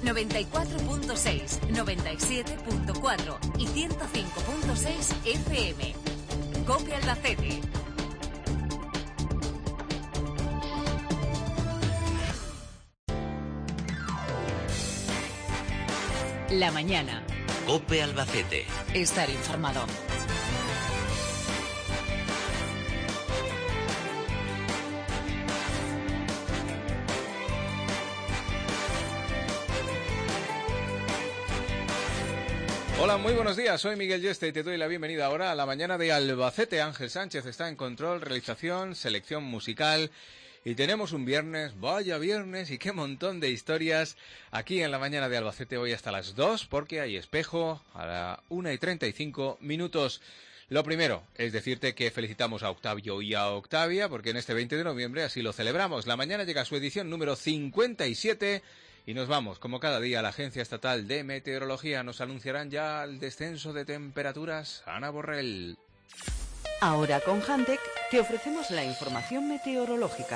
94.6, 97.4 y 105.6 FM. COPE Albacete. La mañana. COPE Albacete. Estar informado. Hola, muy buenos días, soy Miguel Yeste y te doy la bienvenida ahora a la mañana de Albacete. Ángel Sánchez está en control, realización, selección musical y tenemos un viernes, vaya viernes y qué montón de historias aquí en la mañana de Albacete hoy hasta las 2 porque hay espejo a la 1:35. Lo primero es decirte que felicitamos a Octavio y a Octavia porque en este 20 de noviembre así lo celebramos. La mañana llega a su edición número 57. Y nos vamos, como cada día, a la Agencia Estatal de Meteorología. Nos anunciarán ya el descenso de temperaturas. Ana Borrell. Ahora con Hantec te ofrecemos la información meteorológica.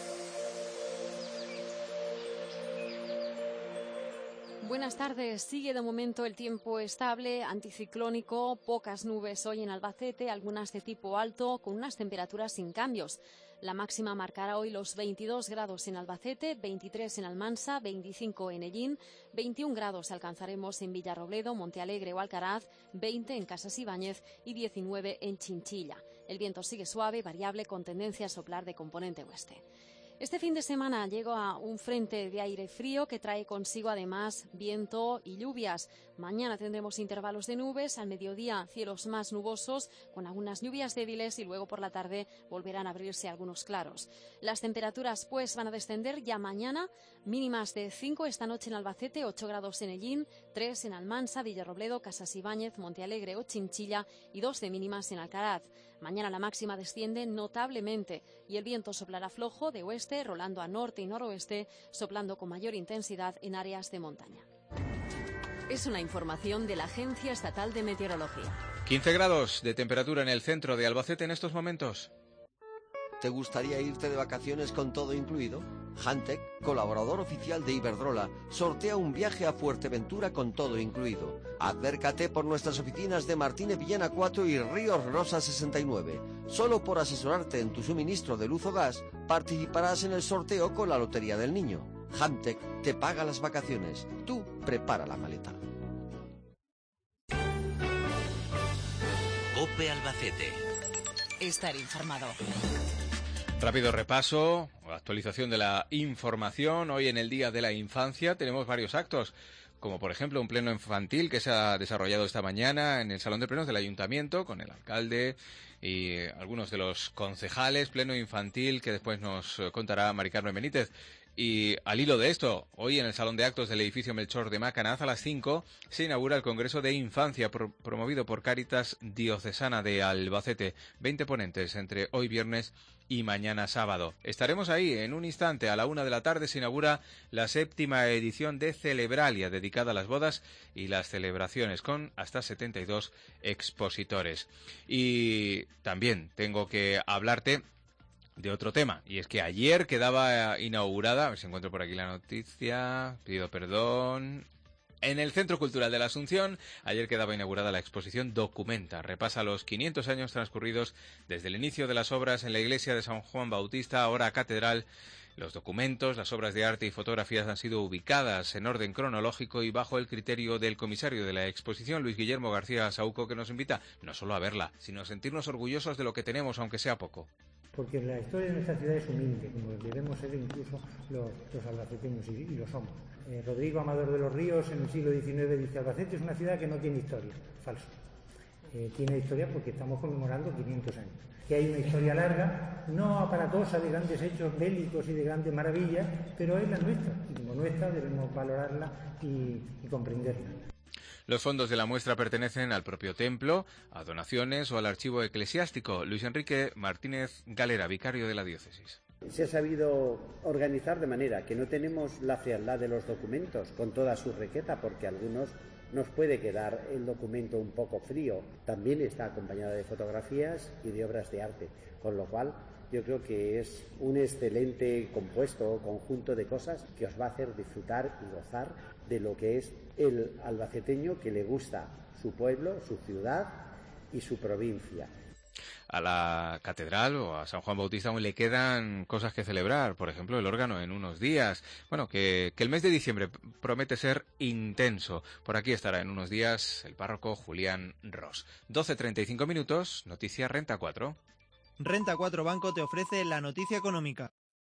Buenas tardes. Sigue de momento el tiempo estable, anticiclónico, pocas nubes hoy en Albacete, algunas de tipo alto, con unas temperaturas sin cambios. La máxima marcará hoy los 22 grados en Albacete, 23 en Almansa, 25 en Ellín, 21 grados alcanzaremos en Villarrobledo, Montealegre o Alcaraz, 20 en Casas Ibáñez y 19 en Chinchilla. El viento sigue suave, variable, con tendencia a soplar de componente oeste. Este fin de semana llega un frente de aire frío que trae consigo además viento y lluvias. Mañana tendremos intervalos de nubes, al mediodía cielos más nubosos con algunas lluvias débiles y luego por la tarde volverán a abrirse algunos claros. Las temperaturas pues van a descender ya mañana, mínimas de 5 esta noche en Albacete, 8 grados en Ellín, 3 en Almansa, Villarrobledo, Casas Ibáñez, Montealegre o Chinchilla y 2 de mínimas en Alcaraz. Mañana la máxima desciende notablemente y el viento soplará flojo de oeste, rolando a norte y noroeste, soplando con mayor intensidad en áreas de montaña. Es una información de la Agencia Estatal de Meteorología. 15 grados de temperatura en el centro de Albacete en estos momentos. ¿Te gustaría irte de vacaciones con todo incluido? Hantec, colaborador oficial de Iberdrola, sortea un viaje a Fuerteventura con todo incluido. Acércate por nuestras oficinas de Martínez Villena 4 y Ríos Rosa 69. Solo por asesorarte en tu suministro de luz o gas, participarás en el sorteo con la Lotería del Niño. Hantec te paga las vacaciones. Tú prepara la maleta. COPE Albacete. Estar informado. Rápido repaso, actualización de la información. Hoy en el Día de la Infancia tenemos varios actos, como por ejemplo un pleno infantil que se ha desarrollado esta mañana en el Salón de Plenos del Ayuntamiento con el alcalde y algunos de los concejales. Pleno infantil que después nos contará Mari Carmen Benítez. Y al hilo de esto, hoy en el Salón de Actos del edificio Melchor de Macanaz a las 5 se inaugura el Congreso de Infancia promovido por Cáritas Diocesana de Albacete. 20 ponentes entre hoy viernes y mañana sábado. Estaremos ahí en un instante. A la 1 de la tarde se inaugura la 7ª edición de Celebralia, dedicada a las bodas y las celebraciones, con hasta 72 expositores. Y también tengo que hablarte de otro tema, y es que ayer quedaba inaugurada, a ver si encuentro por aquí la noticia, pido perdón, en el Centro Cultural de la Asunción, ayer quedaba inaugurada la exposición Documenta, repasa los 500 años transcurridos desde el inicio de las obras en la iglesia de San Juan Bautista, ahora catedral. Los documentos, las obras de arte y fotografías han sido ubicadas en orden cronológico y bajo el criterio del comisario de la exposición, Luis Guillermo García Saúco, que nos invita no solo a verla, sino a sentirnos orgullosos de lo que tenemos, aunque sea poco. Porque la historia de nuestra ciudad es humilde, como debemos ser incluso los albaceteños, y lo somos. Rodrigo Amador de los Ríos, en el siglo XIX, dice: Albacete es una ciudad que no tiene historia. Falso. Tiene historia porque estamos conmemorando 500 años. Que hay una historia larga, no aparatosa de grandes hechos bélicos y de grandes maravillas, pero es la nuestra, y como nuestra debemos valorarla y comprenderla. Los fondos de la muestra pertenecen al propio templo, a donaciones o al archivo eclesiástico. Luis Enrique Martínez Galera, vicario de la diócesis. Se ha sabido organizar de manera que no tenemos la frialdad de los documentos con toda su riqueza, porque a algunos nos puede quedar el documento un poco frío. También está acompañada de fotografías y de obras de arte, con lo cual Yo creo que es un excelente compuesto, conjunto de cosas que os va a hacer disfrutar y gozar de lo que es el albaceteño que le gusta su pueblo, su ciudad y su provincia. A la catedral o a San Juan Bautista aún le quedan cosas que celebrar, por ejemplo el órgano en unos días. Bueno, que el mes de diciembre promete ser intenso. Por aquí estará en unos días el párroco Julián Ros. 12:35 minutos, noticia Renta 4. Renta 4 Banco te ofrece la noticia económica.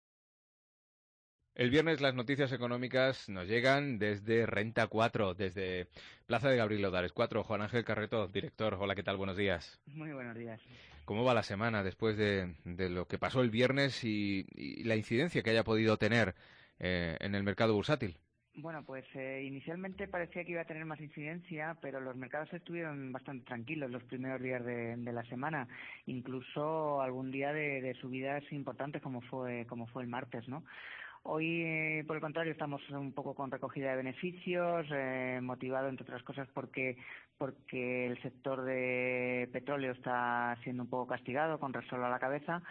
El viernes las noticias económicas nos llegan desde Renta 4, desde Plaza de Gabriel Odares 4. Juan Ángel Carreto, director. Hola, ¿qué tal? Buenos días. Muy buenos días. ¿Cómo va la semana después de lo que pasó el viernes y la incidencia que haya podido tener en el mercado bursátil? Bueno, pues inicialmente parecía que iba a tener más incidencia, pero los mercados estuvieron bastante tranquilos los primeros días de la semana, incluso algún día de subidas importantes como fue el martes, ¿no? Hoy, por el contrario, estamos un poco con recogida de beneficios, motivado, entre otras cosas, porque el sector de petróleo está siendo un poco castigado, con Repsol a la cabeza,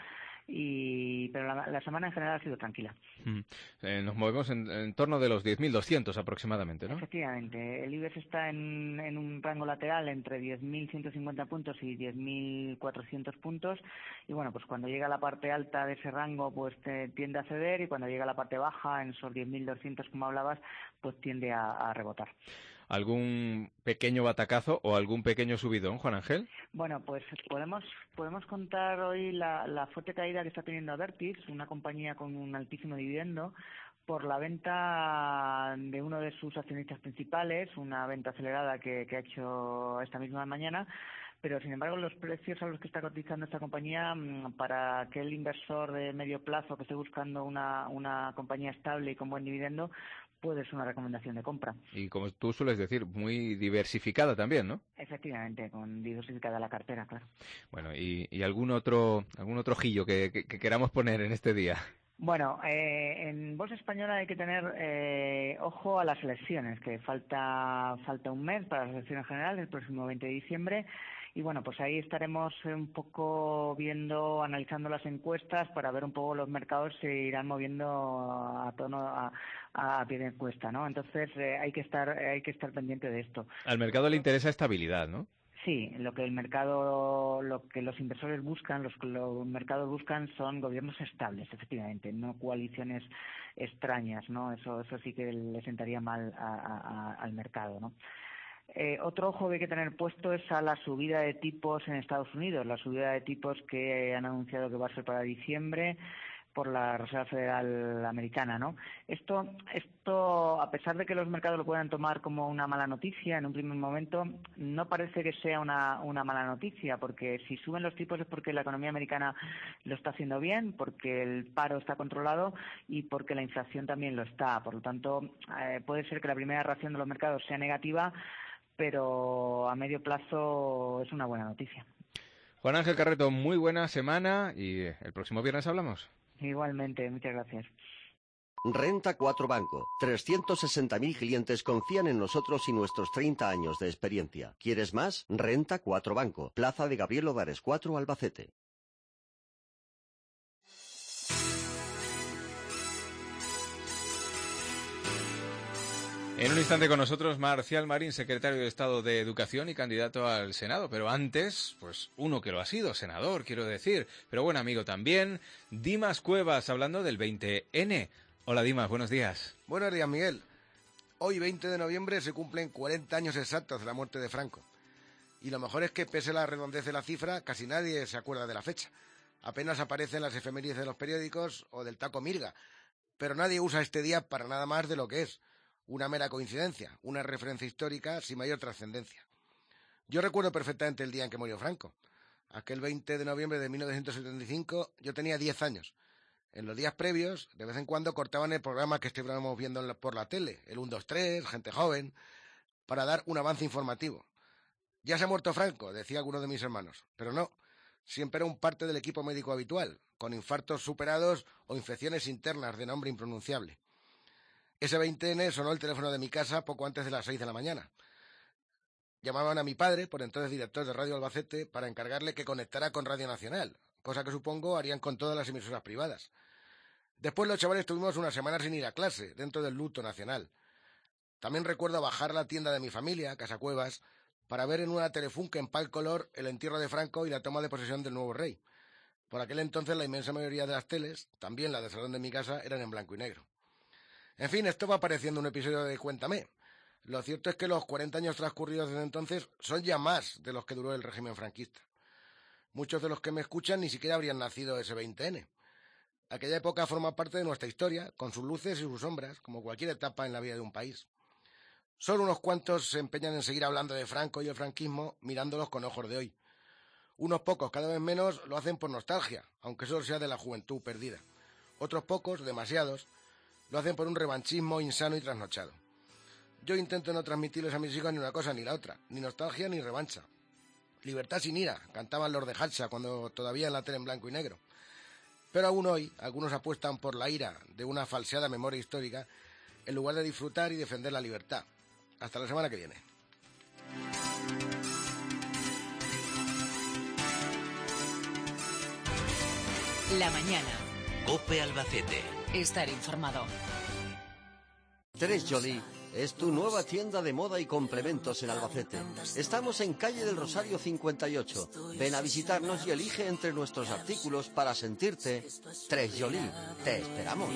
pero la semana en general ha sido tranquila. Nos movemos en torno de los 10.200 aproximadamente, ¿no? Efectivamente, el IBEX está en un rango lateral entre 10.150 puntos y 10.400 puntos, y bueno, pues cuando llega a la parte alta de ese rango pues tiende a ceder, y cuando llega a la parte baja, en esos 10.200 como hablabas, pues tiende a rebotar. ¿Algún pequeño batacazo o algún pequeño subidón, Juan Ángel? Bueno, pues podemos contar hoy la fuerte caída que está teniendo Abertis, una compañía con un altísimo dividendo, por la venta de uno de sus accionistas principales, una venta acelerada que ha hecho esta misma mañana. Pero, sin embargo, los precios a los que está cotizando esta compañía, para aquel inversor de medio plazo que esté buscando una compañía estable y con buen dividendo, puede ser una recomendación de compra. Y como tú sueles decir, muy diversificada también, ¿no? Efectivamente, con diversificada la cartera, claro. Bueno, ¿y algún otro ojillo que queramos poner en este día? Bueno, en Bolsa Española hay que tener ojo a las elecciones, que falta un mes para las elecciones generales, el próximo 20 de diciembre. Y bueno, pues ahí estaremos un poco analizando las encuestas para ver un poco los mercados se irán moviendo a pie de encuesta, ¿no? Entonces hay que estar pendiente de esto. Al mercado le interesa estabilidad, ¿no? Sí, lo que los inversores buscan, los mercados buscan son gobiernos estables, efectivamente, no coaliciones extrañas, ¿no? Eso sí que le sentaría mal al mercado, ¿no? Otro ojo que hay que tener puesto es a la subida de tipos en Estados Unidos, la subida de tipos que han anunciado que va a ser para diciembre por la Reserva Federal Americana, ¿no? Esto, a pesar de que los mercados lo puedan tomar como una mala noticia en un primer momento, no parece que sea una mala noticia, porque si suben los tipos es porque la economía americana lo está haciendo bien, porque el paro está controlado y porque la inflación también lo está. Por lo tanto, puede ser que la primera reacción de los mercados sea negativa, pero a medio plazo es una buena noticia. Juan Ángel Carreto, muy buena semana y el próximo viernes hablamos. Igualmente, muchas gracias. Renta 4 Banco. 360.000 clientes confían en nosotros y nuestros 30 años de experiencia. ¿Quieres más? Renta 4 Banco. Plaza de Gabriel Odares 4, Albacete. En un instante con nosotros Marcial Marín, secretario de Estado de Educación y candidato al Senado. Pero antes, pues uno que lo ha sido, senador, quiero decir, pero buen amigo también, Dimas Cuevas, hablando del 20N. Hola Dimas, buenos días. Buenos días, Miguel. Hoy, 20 de noviembre, se cumplen 40 años exactos de la muerte de Franco. Y lo mejor es que, pese a la redondez de la cifra, casi nadie se acuerda de la fecha. Apenas aparecen las efemérides de los periódicos o del taco Mirga. Pero nadie usa este día para nada más de lo que es. Una mera coincidencia, una referencia histórica sin mayor trascendencia. Yo recuerdo perfectamente el día en que murió Franco. Aquel 20 de noviembre de 1975 yo tenía 10 años. En los días previos, de vez en cuando cortaban el programa que estuviéramos viendo por la tele, el 1, 2, 3, Gente Joven, para dar un avance informativo. Ya se ha muerto Franco, decía alguno de mis hermanos, pero no. Siempre era un parte del equipo médico habitual, con infartos superados o infecciones internas de nombre impronunciable. Ese 20N sonó el teléfono de mi casa poco antes de las 6 de la mañana. Llamaban a mi padre, por entonces director de Radio Albacete, para encargarle que conectara con Radio Nacional, cosa que supongo harían con todas las emisoras privadas. Después los chavales tuvimos una semana sin ir a clase, dentro del luto nacional. También recuerdo bajar a la tienda de mi familia, Casa Cuevas, para ver en una telefunke en pal color el entierro de Franco y la toma de posesión del nuevo rey. Por aquel entonces la inmensa mayoría de las teles, también la del salón de mi casa, eran en blanco y negro. En fin, esto va pareciendo un episodio de Cuéntame. Lo cierto es que los 40 años transcurridos desde entonces son ya más de los que duró el régimen franquista. Muchos de los que me escuchan ni siquiera habrían nacido ese 20N. Aquella época forma parte de nuestra historia, con sus luces y sus sombras, como cualquier etapa en la vida de un país. Solo unos cuantos se empeñan en seguir hablando de Franco y el franquismo mirándolos con ojos de hoy. Unos pocos, cada vez menos, lo hacen por nostalgia, aunque solo sea de la juventud perdida. Otros pocos, demasiados, lo hacen por un revanchismo insano y trasnochado. Yo intento no transmitirles a mis hijos ni una cosa ni la otra, ni nostalgia ni revancha. Libertad sin ira, cantaban los de Halsa cuando todavía en la tele en blanco y negro. Pero aún hoy, algunos apuestan por la ira de una falseada memoria histórica en lugar de disfrutar y defender la libertad. Hasta la semana que viene. La mañana. COPE Albacete. Estar informado. Tres Jolie es tu nueva tienda de moda y complementos en Albacete. Estamos en calle del Rosario 58. Ven a visitarnos y elige entre nuestros artículos para sentirte Tres Jolie. Te esperamos.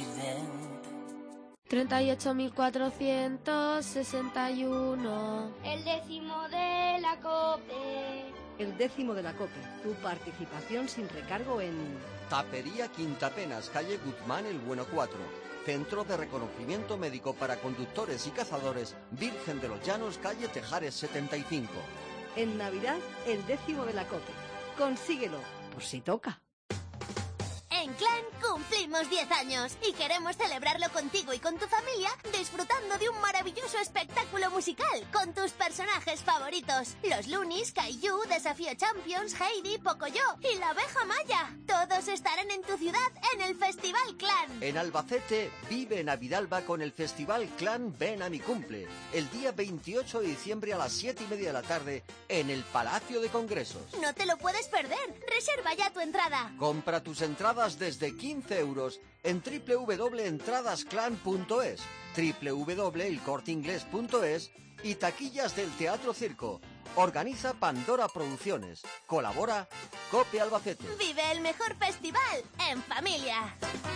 38.461. El décimo de la COPE. El décimo de la COPE. Tu participación sin recargo en... Tapería Quintapenas, calle Guzmán el Bueno 4. Centro de Reconocimiento Médico para Conductores y Cazadores, Virgen de los Llanos, calle Tejares 75. En Navidad, el décimo de la COPE. Consíguelo, por si toca. En Clan cumplimos 10 años y queremos celebrarlo contigo y con tu familia disfrutando de un maravilloso espectáculo musical con tus personajes favoritos. Los Loonies, Kaiju, Desafío Champions, Heidi, Pocoyo y la Abeja Maya. Todos estarán en tu ciudad en el Festival Clan. En Albacete, vive Navidalba con el Festival Clan Ven a mi Cumple. El día 28 de diciembre a las 7:30 de la tarde en el Palacio de Congresos. No te lo puedes perder. Reserva ya tu entrada. Compra tus entradas desde 15 euros en www.entradasclan.es, www.elcorteingles.es y taquillas del Teatro Circo. Organiza Pandora Producciones. Colabora COPE Albacete. Vive el mejor festival en familia.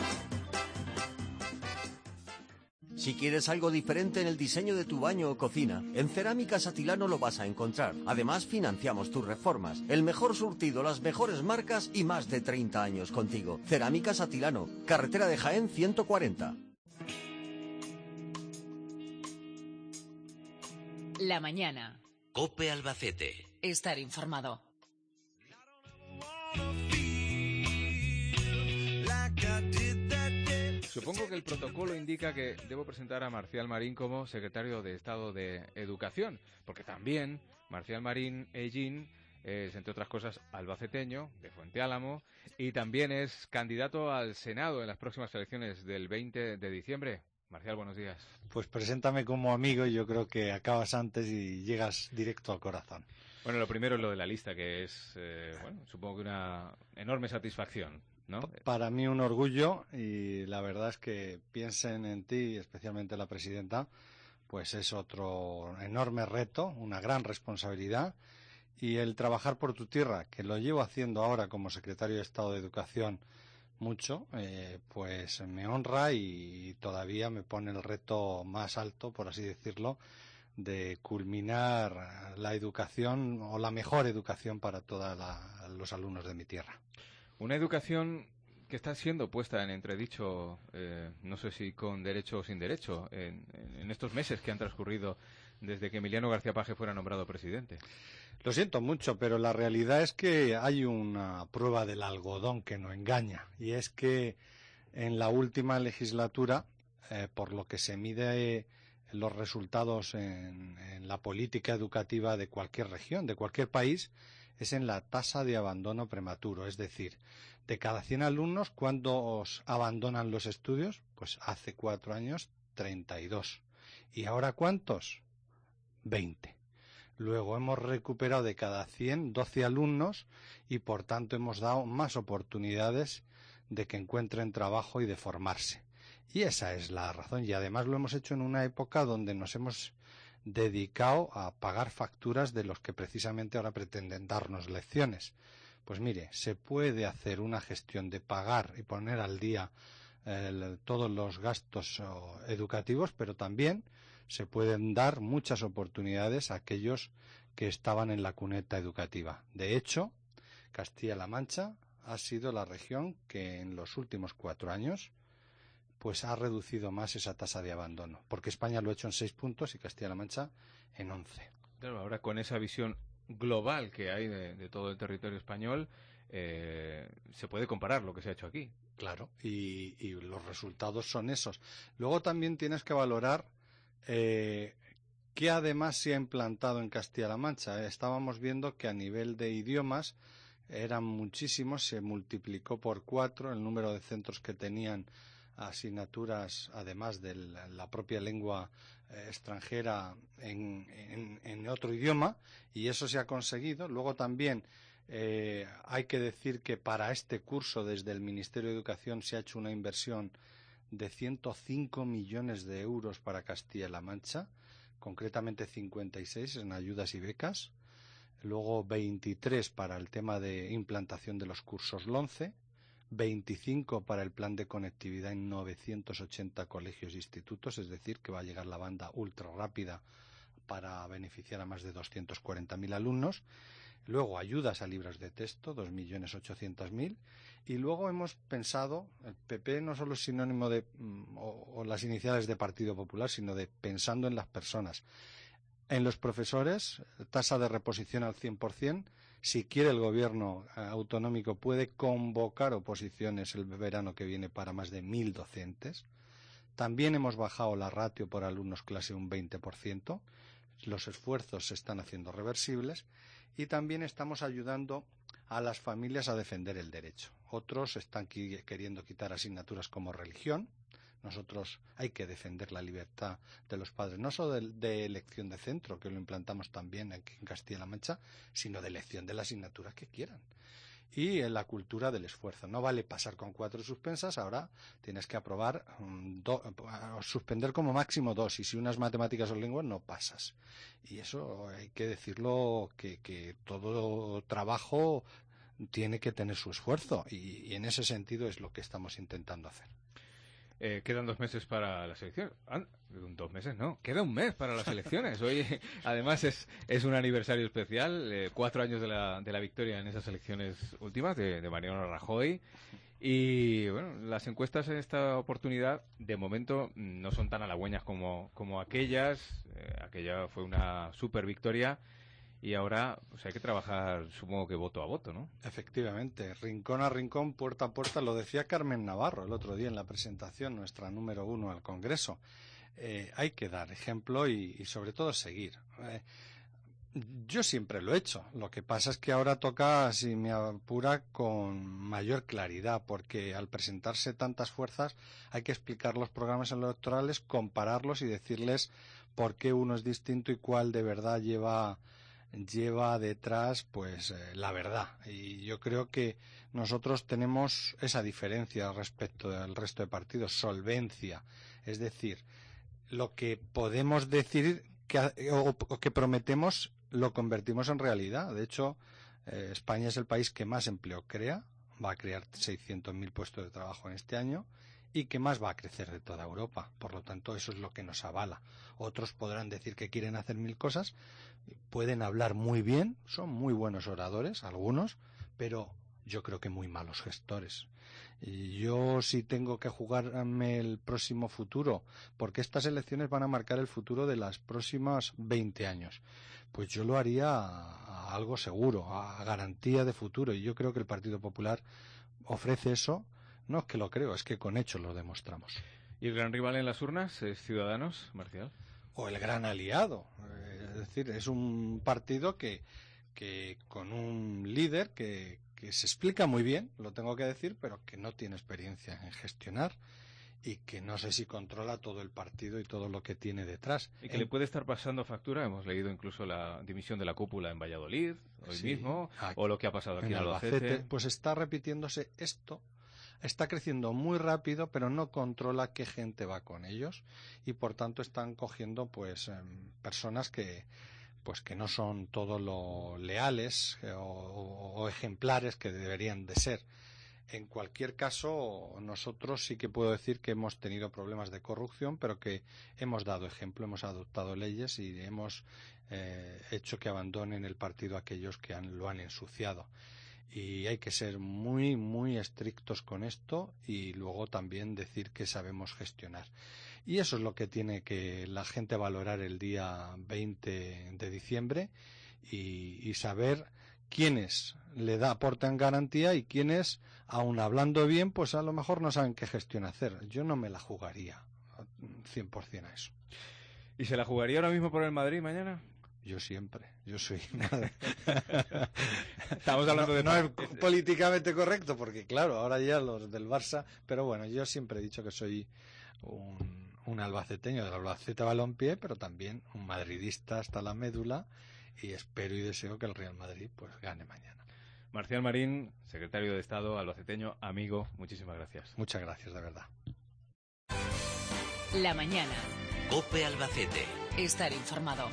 Si quieres algo diferente en el diseño de tu baño o cocina, en Cerámicas Atilano lo vas a encontrar. Además, financiamos tus reformas. El mejor surtido, las mejores marcas y más de 30 años contigo. Cerámicas Atilano, carretera de Jaén 140. La mañana. COPE Albacete. Estar informado. Supongo que el protocolo indica que debo presentar a Marcial Marín como secretario de Estado de Educación, porque también Marcial Marín Ellín es, entre otras cosas, albaceteño, de Fuente Álamo, y también es candidato al Senado en las próximas elecciones del 20 de diciembre. Marcial, buenos días. Pues preséntame como amigo y yo creo que acabas antes y llegas directo al corazón. Bueno, lo primero es lo de la lista, que es, bueno, supongo que una enorme satisfacción, ¿no? Para mí un orgullo y la verdad es que piensen en ti, especialmente la presidenta, pues es otro enorme reto, una gran responsabilidad y el trabajar por tu tierra, que lo llevo haciendo ahora como secretario de Estado de Educación mucho, pues me honra y todavía me pone el reto más alto, por así decirlo, de culminar la educación o la mejor educación para todos los alumnos de mi tierra. Una educación que está siendo puesta en entredicho, no sé si con derecho o sin derecho, en estos meses que han transcurrido desde que Emiliano García Paje fuera nombrado presidente. Lo siento mucho, pero la realidad es que hay una prueba del algodón que no engaña, y es que en la última legislatura, por lo que se mide los resultados en la política educativa de cualquier región, de cualquier país, es en la tasa de abandono prematuro, es decir, de cada 100 alumnos, ¿cuántos abandonan los estudios? Pues hace 4 años, 32. ¿Y ahora cuántos? 20. Luego hemos recuperado de cada 100, 12 alumnos y por tanto hemos dado más oportunidades de que encuentren trabajo y de formarse. Y esa es la razón. Y además lo hemos hecho en una época donde nos hemos dedicado a pagar facturas de los que precisamente ahora pretenden darnos lecciones. Pues mire, se puede hacer una gestión de pagar y poner al día todos los gastos educativos, pero también se pueden dar muchas oportunidades a aquellos que estaban en la cuneta educativa. De hecho, Castilla-La Mancha ha sido la región que en los últimos 4 años pues ha reducido más esa tasa de abandono, porque España lo ha hecho en 6 puntos y Castilla-La Mancha en 11. Claro, ahora con esa visión global que hay de todo el territorio español, se puede comparar lo que se ha hecho aquí. Claro, y los resultados son esos. Luego también tienes que valorar que además se ha implantado en Castilla-La Mancha. Estábamos viendo que a nivel de idiomas eran muchísimos, se multiplicó por 4 el número de centros que tenían asignaturas, además de la propia lengua extranjera en otro idioma, y eso se ha conseguido. Luego también hay que decir que para este curso desde el Ministerio de Educación se ha hecho una inversión de 105 millones de euros para Castilla-La Mancha, concretamente 56 en ayudas y becas, luego 23 para el tema de implantación de los cursos LONCE, 25 para el plan de conectividad en 980 colegios e institutos, es decir, que va a llegar la banda ultra rápida para beneficiar a más de 240.000 alumnos. Luego ayudas a libros de texto, 2.800.000. Y luego hemos pensado, el PP no solo es sinónimo de o las iniciales de Partido Popular, sino de pensando en las personas. En los profesores, tasa de reposición al 100%. Si quiere el gobierno autonómico puede convocar oposiciones el verano que viene para más de 1.000 docentes. También hemos bajado la ratio por alumnos clase un 20%. Los esfuerzos se están haciendo reversibles. Y también estamos ayudando a las familias a defender el derecho. Otros están queriendo quitar asignaturas como religión. Nosotros hay que defender la libertad de los padres, no solo de elección de centro, que lo implantamos también aquí en Castilla-La Mancha, sino de elección de la asignatura que quieran. Y en la cultura del esfuerzo. No vale pasar con 4 suspensas, ahora tienes que aprobar suspender como máximo 2, y si unas matemáticas o lenguas no pasas. Y eso hay que decirlo, que todo trabajo tiene que tener su esfuerzo, y en ese sentido es lo que estamos intentando hacer. Quedan 2 meses para las elecciones. 2 meses, no. Queda un mes para las elecciones. Hoy, además, es un aniversario especial. 4 años de la victoria en esas elecciones últimas de Mariano Rajoy. Y, bueno, las encuestas en esta oportunidad, de momento, no son tan halagüeñas como aquellas. Aquella fue una super victoria. Y ahora hay que trabajar, supongo que voto a voto, ¿no? Efectivamente, rincón a rincón, puerta a puerta, lo decía Carmen Navarro el otro día en la presentación, nuestra número 1 al Congreso. Hay que dar ejemplo y sobre todo seguir. Yo siempre lo he hecho, lo que pasa es que ahora toca, si me apura, con mayor claridad, porque al presentarse tantas fuerzas hay que explicar los programas electorales, compararlos y decirles por qué uno es distinto y cuál de verdad lleva detrás pues la verdad. Y yo creo que nosotros tenemos esa diferencia respecto del resto de partidos, solvencia, es decir, lo que podemos decir o que prometemos lo convertimos en realidad. De hecho, España es el país que más empleo crea, va a crear 600.000 puestos de trabajo en este año, y que más va a crecer de toda Europa. Por lo tanto, eso es lo que nos avala. Otros podrán decir que quieren hacer 1000 cosas, pueden hablar muy bien, son muy buenos oradores, algunos, pero yo creo que muy malos gestores. Y yo, si tengo que jugarme el próximo futuro, porque estas elecciones van a marcar el futuro de las próximas 20 años, pues yo lo haría a algo seguro, a garantía de futuro. Y yo creo que el Partido Popular ofrece eso. No es que lo creo, es que con hechos lo demostramos. ¿Y el gran rival en las urnas es Ciudadanos, Marcial? O el gran aliado. Es decir, es un partido que con un líder que se explica muy bien, lo tengo que decir, pero que no tiene experiencia en gestionar y que no sé si controla todo el partido y todo lo que tiene detrás. Y que le puede estar pasando factura. Hemos leído incluso la dimisión de la cúpula en Valladolid hoy mismo, o lo que ha pasado aquí en Albacete. Pues está repitiéndose esto. Está creciendo muy rápido, pero no controla qué gente va con ellos, y por tanto están cogiendo pues personas que no son todo lo leales o ejemplares que deberían de ser. En cualquier caso, nosotros sí que puedo decir que hemos tenido problemas de corrupción, pero que hemos dado ejemplo, hemos adoptado leyes y hemos hecho que abandonen el partido aquellos que lo han ensuciado. Y hay que ser muy, muy estrictos con esto, y luego también decir que sabemos gestionar. Y eso es lo que tiene que la gente valorar el día 20 de diciembre y saber quiénes aportan garantía y quiénes, aun hablando bien, pues a lo mejor no saben qué gestión hacer. Yo no me la jugaría 100% a eso. ¿Y se la jugaría ahora mismo por el Madrid mañana? Yo siempre, yo soy... Estamos hablando de... No es políticamente correcto, porque claro, ahora ya los del Barça, pero bueno, yo siempre he dicho que soy un albaceteño del Albacete Balompié, pero también un madridista hasta la médula, y espero y deseo que el Real Madrid pues gane mañana. Marcial Marín, secretario de Estado albaceteño, amigo, muchísimas gracias. Muchas gracias, de verdad. La mañana. COPE Albacete. Estar informado.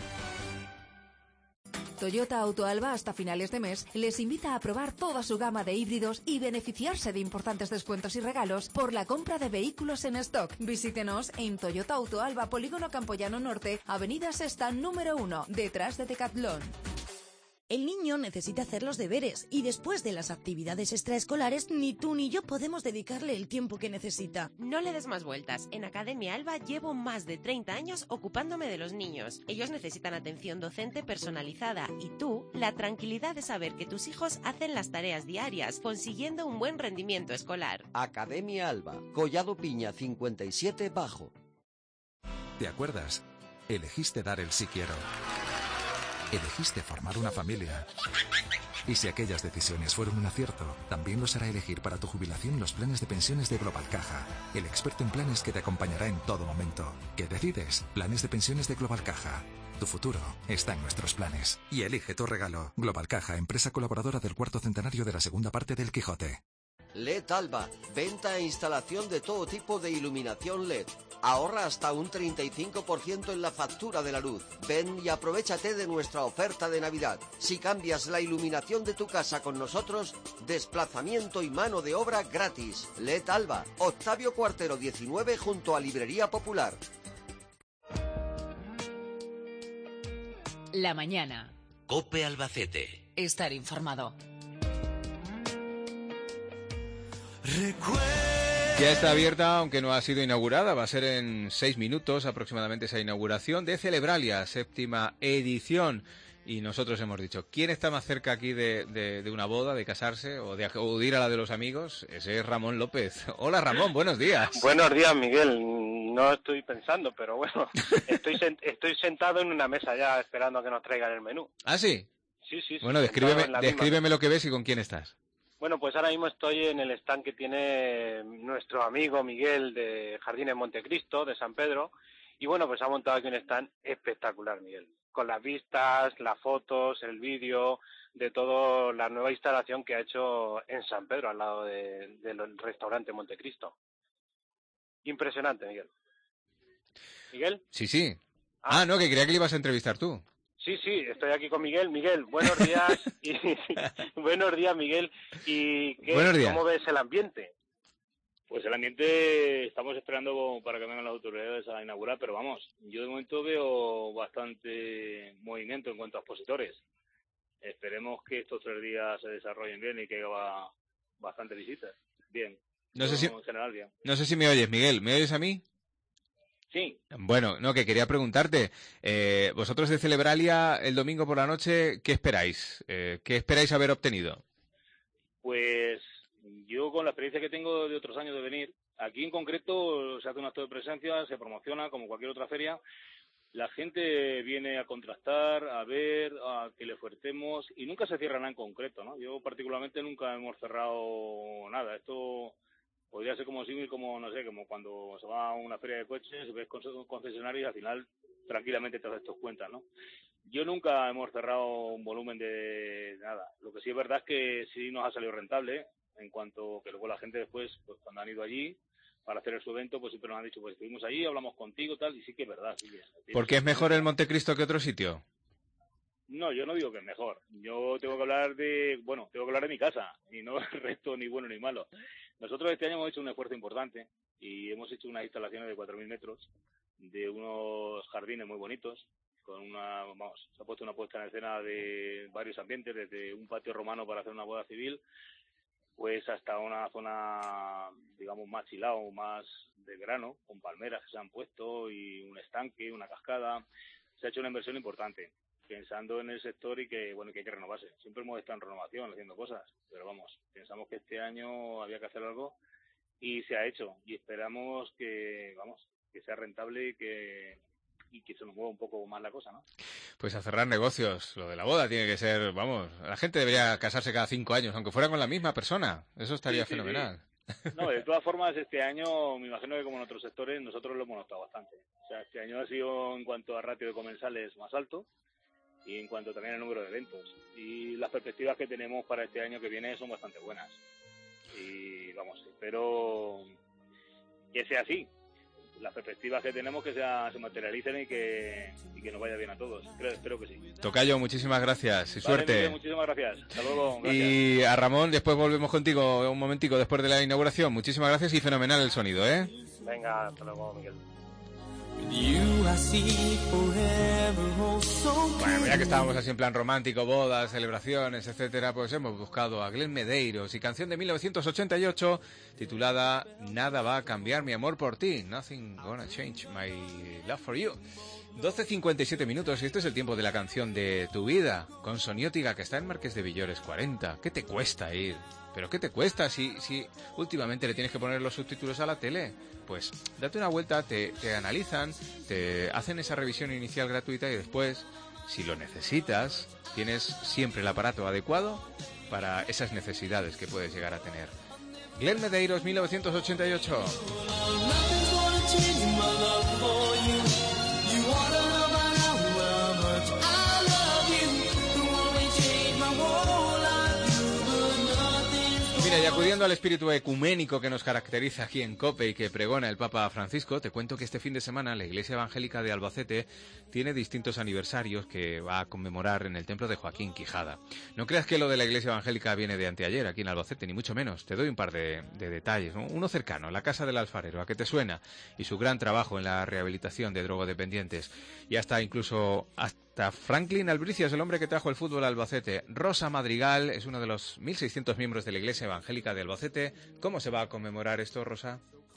Toyota Autoalba hasta finales de mes les invita a probar toda su gama de híbridos y beneficiarse de importantes descuentos y regalos por la compra de vehículos en stock. Visítenos en Toyota Autoalba, Polígono Campoyano Norte, Avenida Sexta número 1, detrás de Decathlon. El niño necesita hacer los deberes y después de las actividades extraescolares ni tú ni yo podemos dedicarle el tiempo que necesita. No le des más vueltas. En Academia Alba llevo más de 30 años ocupándome de los niños. Ellos necesitan atención docente personalizada y tú, la tranquilidad de saber que tus hijos hacen las tareas diarias, consiguiendo un buen rendimiento escolar. Academia Alba, Collado Piña 57 Bajo. ¿Te acuerdas? Elegiste dar el sí quiero. Elegiste formar una familia. Y si aquellas decisiones fueron un acierto, también lo será elegir para tu jubilación los planes de pensiones de Global Caja, el experto en planes que te acompañará en todo momento. ¿Qué decides? Planes de pensiones de Global Caja. Tu futuro está en nuestros planes. Y elige tu regalo. Global Caja, empresa colaboradora del 4º centenario de la segunda parte del Quijote. LED Alba, venta e instalación de todo tipo de iluminación LED. Ahorra hasta un 35% en la factura de la luz. Ven y aprovéchate de nuestra oferta de Navidad. Si cambias la iluminación de tu casa con nosotros, desplazamiento y mano de obra gratis. LED Alba, Octavio Cuartero 19 junto a Librería Popular. La mañana. COPE Albacete. Estar informado. Ya está abierta, aunque no ha sido inaugurada. Va a ser en 6 minutos aproximadamente esa inauguración de Celebralia, 7ª edición. Y nosotros hemos dicho, ¿quién está más cerca aquí de una boda, de casarse o de acudir a la de los amigos? Ese es Ramón López. Hola Ramón, buenos días. Buenos días, Miguel. No estoy pensando, pero bueno, estoy sentado en una mesa ya esperando a que nos traigan el menú. ¿Ah, sí? Sí. Bueno, descríbeme lo que ves y con quién estás. Bueno, pues ahora mismo estoy en el stand que tiene nuestro amigo Miguel de Jardines Montecristo, de San Pedro, y bueno, pues ha montado aquí un stand espectacular, Miguel, con las vistas, las fotos, el vídeo, de toda la nueva instalación que ha hecho en San Pedro, al lado del restaurante Montecristo. Impresionante, Miguel. ¿Miguel? Sí. Ah, no, que creía que le ibas a entrevistar tú. Sí, estoy aquí con Miguel. Miguel, buenos días. Buenos días, Miguel. ¿Y cómo ves el ambiente? Pues el ambiente estamos esperando para que vengan las autoridades a inaugurar, pero vamos, yo de momento veo bastante movimiento en cuanto a expositores. Esperemos que estos 3 días se desarrollen bien y que haya bastante visitas. Bien. En general, bien. No sé si me oyes, Miguel. ¿Me oyes a mí? Sí. Bueno, no, que quería preguntarte, vosotros de Celebralia el domingo por la noche, ¿qué esperáis? ¿Qué esperáis haber obtenido? Pues yo con la experiencia que tengo de otros años de venir, aquí en concreto se hace un acto de presencia, se promociona como cualquier otra feria, la gente viene a contrastar, a ver, a que le ofertemos y nunca se cierra nada en concreto, ¿no? Yo particularmente nunca hemos cerrado nada, esto podría ser como símil, como, no sé, como cuando se va a una feria de coches, ves concesionarios y al final tranquilamente te das tus cuentas, ¿no? Yo nunca hemos cerrado un volumen de nada. Lo que sí es verdad es que sí nos ha salido rentable, en cuanto que luego la gente después, pues cuando han ido allí para hacer su evento, pues siempre nos han dicho, pues estuvimos allí, hablamos contigo, tal, y sí que es verdad. Sí que, ¿por qué es mejor el Montecristo que otro sitio? No, yo no digo que es mejor. Yo tengo que hablar de mi casa, y no el resto ni bueno ni malo. Nosotros este año hemos hecho un esfuerzo importante y hemos hecho unas instalaciones de 4.000 metros de unos jardines muy bonitos, con se ha puesto una puesta en escena de varios ambientes, desde un patio romano para hacer una boda civil, pues hasta una zona, digamos, más chilao, más de verano, con palmeras que se han puesto y un estanque, una cascada. Se ha hecho una inversión importante, pensando en el sector y que, bueno, que hay que renovarse. Siempre hemos estado en renovación, haciendo cosas, pero vamos, pensamos que este año había que hacer algo y se ha hecho. Y esperamos que sea rentable y que se nos mueva un poco más la cosa, ¿no? Pues a cerrar negocios. Lo de la boda tiene que ser, vamos, la gente debería casarse cada 5 años, aunque fuera con la misma persona. Eso estaría fenomenal. Sí. No, de todas formas, este año, me imagino que como en otros sectores, nosotros lo hemos notado bastante. O sea, este año ha sido, en cuanto a ratio de comensales, más alto, y en cuanto también al número de eventos. Y las perspectivas que tenemos para este año que viene son bastante buenas. Y vamos, espero que sea así. Las perspectivas que tenemos que se materialicen y que nos vaya bien a todos. Espero que sí. Tocayo, muchísimas gracias y suerte. Miguel, muchísimas gracias. Hasta luego. Gracias. Y a Ramón, después volvemos contigo un momentico después de la inauguración. Muchísimas gracias y fenomenal el sonido, ¿eh? Venga, hasta luego, Miguel. Bueno, ya que estábamos así en plan romántico, bodas, celebraciones, etcétera, pues hemos buscado a Glenn Medeiros y canción de 1988 titulada Nada va a cambiar mi amor por ti, Nothing gonna change my love for you. 12:57 minutos y este es el tiempo de la canción de tu vida con Soniótica, que está en Marqués de Villores 40. ¿Qué te cuesta ir? ¿Pero qué te cuesta si últimamente le tienes que poner los subtítulos a la tele? Pues date una vuelta, te analizan, te hacen esa revisión inicial gratuita y después, si lo necesitas, tienes siempre el aparato adecuado para esas necesidades que puedes llegar a tener. Glenn Medeiros, 1988. Mira, y acudiendo al espíritu ecuménico que nos caracteriza aquí en COPE y que pregona el Papa Francisco, te cuento que este fin de semana la Iglesia Evangélica de Albacete tiene distintos aniversarios que va a conmemorar en el templo de Joaquín Quijada. No creas que lo de la Iglesia Evangélica viene de anteayer aquí en Albacete, ni mucho menos. Te doy un par de detalles, ¿no? Uno cercano, la Casa del Alfarero, ¿a qué te suena? Y su gran trabajo en la rehabilitación de drogodependientes. Y hasta Franklin Albricia es el hombre que trajo el fútbol a Albacete. Rosa Madrigal es uno de los 1.600 miembros de la Iglesia Evangélica de Albacete. ¿Cómo se va a conmemorar esto, Rosa?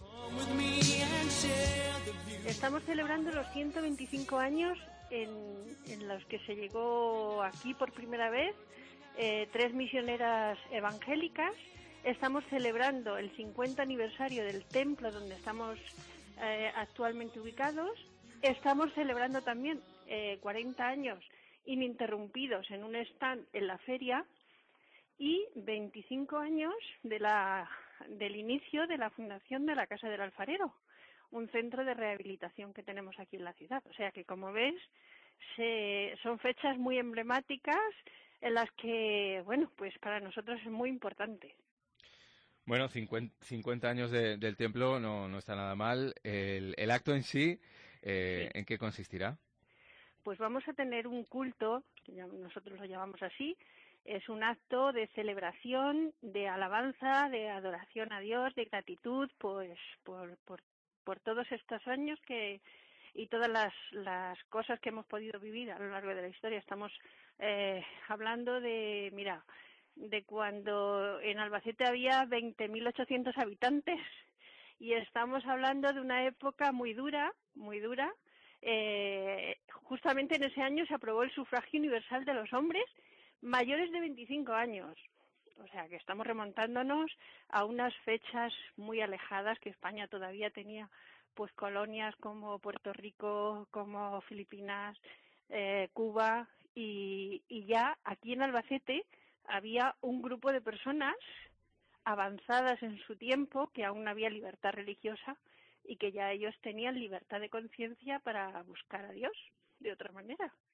Estamos celebrando los 125 años en los que se llegó aquí por primera vez 3 misioneras evangélicas. Estamos celebrando el 50 aniversario del templo donde estamos actualmente ubicados. Estamos celebrando también 40 años ininterrumpidos en un stand en la feria y 25 años del inicio de la fundación de la Casa del Alfarero, un centro de rehabilitación que tenemos aquí en la ciudad. O sea que, como ves, son fechas muy emblemáticas en las que, bueno, pues para nosotros es muy importante. Bueno, 50 años del templo no está nada mal. El acto en sí, ¿en qué consistirá? Pues vamos a tener un culto, que nosotros lo llamamos así. Es un acto de celebración, de alabanza, de adoración a Dios, de gratitud, pues por todos estos años y todas las cosas que hemos podido vivir a lo largo de la historia. Estamos hablando de cuando en Albacete había 20.800 habitantes y estamos hablando de una época muy dura, muy dura. Justamente en ese año se aprobó el sufragio universal de los hombres mayores de 25 años. O sea, que estamos remontándonos a unas fechas muy alejadas, que España todavía tenía pues colonias como Puerto Rico, como Filipinas, Cuba, y ya aquí en Albacete había un grupo de personas avanzadas en su tiempo, que aún no había libertad religiosa y que ya ellos tenían libertad de conciencia para buscar a Dios de otra manera.